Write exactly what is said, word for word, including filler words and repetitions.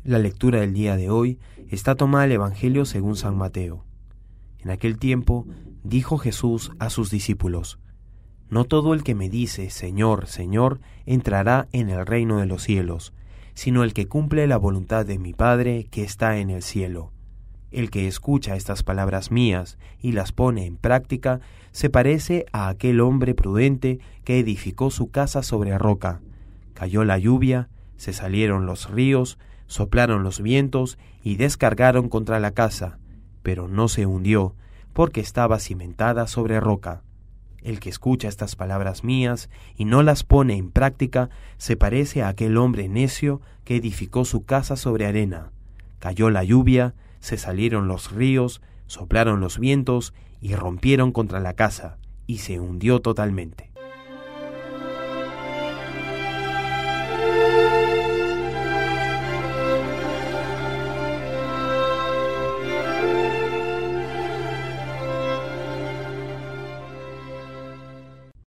La lectura del día de hoy está tomada del Evangelio según San Mateo. En aquel tiempo dijo Jesús a sus discípulos: No todo el que me dice Señor, Señor, entrará en el reino de los cielos, sino el que cumple la voluntad de mi Padre que está en el cielo. El que escucha estas palabras mías y las pone en práctica se parece a aquel hombre prudente que edificó su casa sobre roca. Cayó la lluvia, se salieron los ríos, soplaron los vientos y descargaron contra la casa, pero no se hundió, porque estaba cimentada sobre roca. El que escucha estas palabras mías y no las pone en práctica se parece a aquel hombre necio que edificó su casa sobre arena. Cayó la lluvia, se salieron los ríos, soplaron los vientos y rompieron contra la casa, y se hundió totalmente.